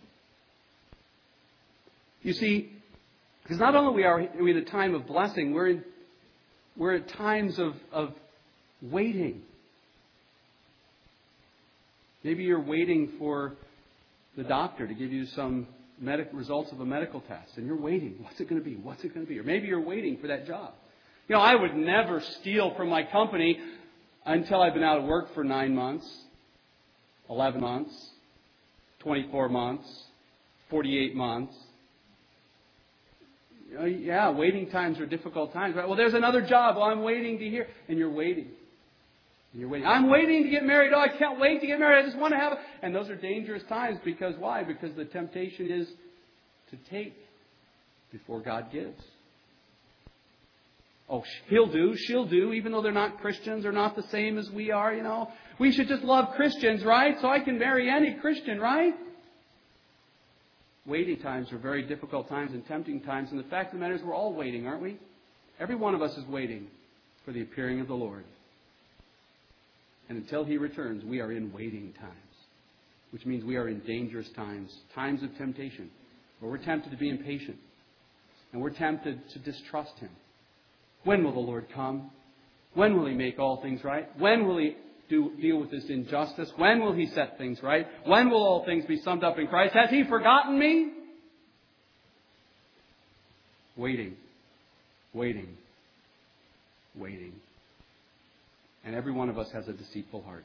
You see, because not only are we in a time of blessing, we're in we're at times of, of waiting. Maybe you're waiting for the doctor to give you some medical results of a medical test, and you're waiting. What's it going to be? What's it going to be? Or maybe you're waiting for that job. You know, I would never steal from my company until I've been out of work for nine months, eleven months, twenty-four months, forty-eight months. You know, yeah, waiting times are difficult times. Right? Well, there's another job. Well, I'm waiting to hear. And you're waiting. And you're waiting. I'm waiting to get married. Oh, I can't wait to get married. I just want to have it. And those are dangerous times. Because why? Because the temptation is to take before God gives. Oh, he'll do, she'll do, even though they're not Christians or not the same as we are, you know. We should just love Christians, right? So I can marry any Christian, right? Waiting times are very difficult times and tempting times. And the fact of the matter is we're all waiting, aren't we? Every one of us is waiting for the appearing of the Lord. And until He returns, we are in waiting times. Which means we are in dangerous times. Times of temptation. Where we're tempted to be impatient. And we're tempted to distrust Him. When will the Lord come? When will He make all things right? When will He do, deal with this injustice? When will He set things right? When will all things be summed up in Christ? Has He forgotten me? Waiting. Waiting. Waiting. And every one of us has a deceitful heart.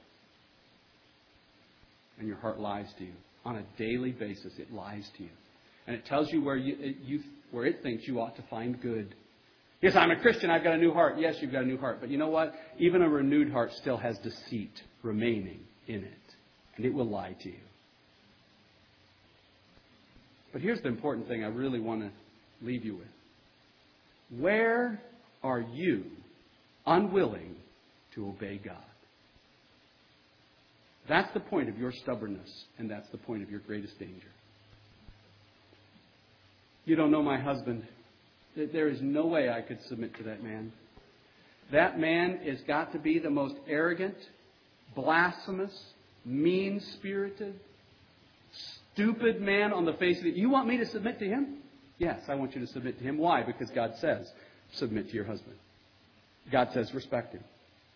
And your heart lies to you. On a daily basis, it lies to you. And it tells you where, you, it, you, where it thinks you ought to find good. Yes, I'm a Christian, I've got a new heart. Yes, you've got a new heart. But you know what? Even a renewed heart still has deceit remaining in it. And it will lie to you. But here's the important thing I really want to leave you with. Where are you unwilling to obey God? That's the point of your stubbornness, and that's the point of your greatest danger. You don't know my husband. There is no way I could submit to that man. That man has got to be the most arrogant, blasphemous, mean-spirited, stupid man on the face of it. You want me to submit to him? Yes, I want you to submit to him. Why? Because God says, submit to your husband. God says, respect him.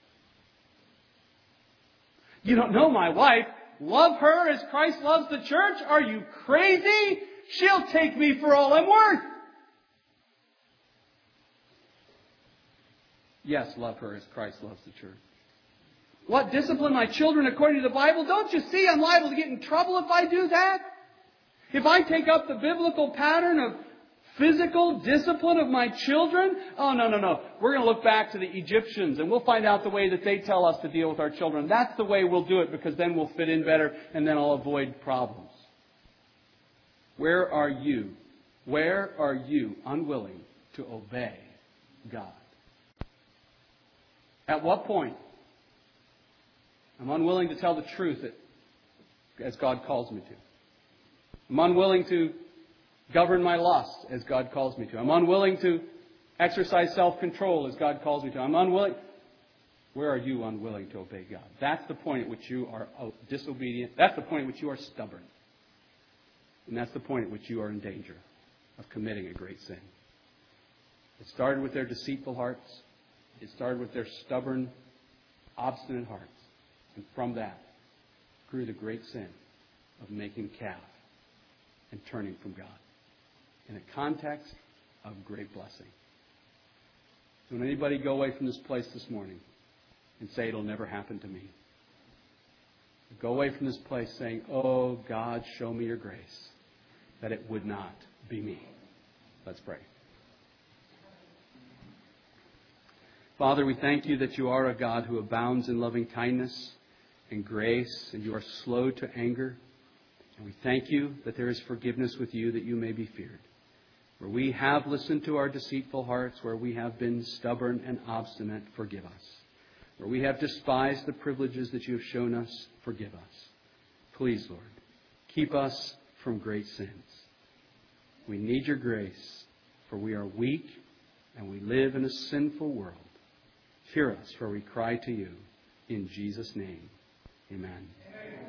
You don't know my wife. Love her as Christ loves the church? Are you crazy? She'll take me for all I'm worth. Yes, love her as Christ loves the church. What? Discipline my children according to the Bible? Don't you see I'm liable to get in trouble if I do that? If I take up the biblical pattern of physical discipline of my children? Oh, no, no, no. We're going to look back to the Egyptians and we'll find out the way that they tell us to deal with our children. That's the way we'll do it because then we'll fit in better and then I'll avoid problems. Where are you? Where are you unwilling to obey God? At what point? I'm unwilling to tell the truth as God calls me to. I'm unwilling to govern my lust as God calls me to. I'm unwilling to exercise self-control as God calls me to. I'm unwilling. Where are you unwilling to obey God? That's the point at which you are disobedient. That's the point at which you are stubborn. And that's the point at which you are in danger of committing a great sin. It started with their deceitful hearts. It started with their stubborn, obstinate hearts. And from that grew the great sin of making calf and turning from God in a context of great blessing. So when anybody go away from this place this morning and say it'll never happen to me, go away from this place saying, oh, God, show me your grace, that it would not be me. Let's pray. Father, we thank you that you are a God who abounds in loving kindness and grace, and you are slow to anger. And we thank you that there is forgiveness with you, that you may be feared. Where we have listened to our deceitful hearts, where we have been stubborn and obstinate, forgive us. Where we have despised the privileges that you have shown us, forgive us. Please, Lord, keep us from great sins. We need your grace, for we are weak and we live in a sinful world. Hear us, for we cry to you. In Jesus' name, amen. Amen.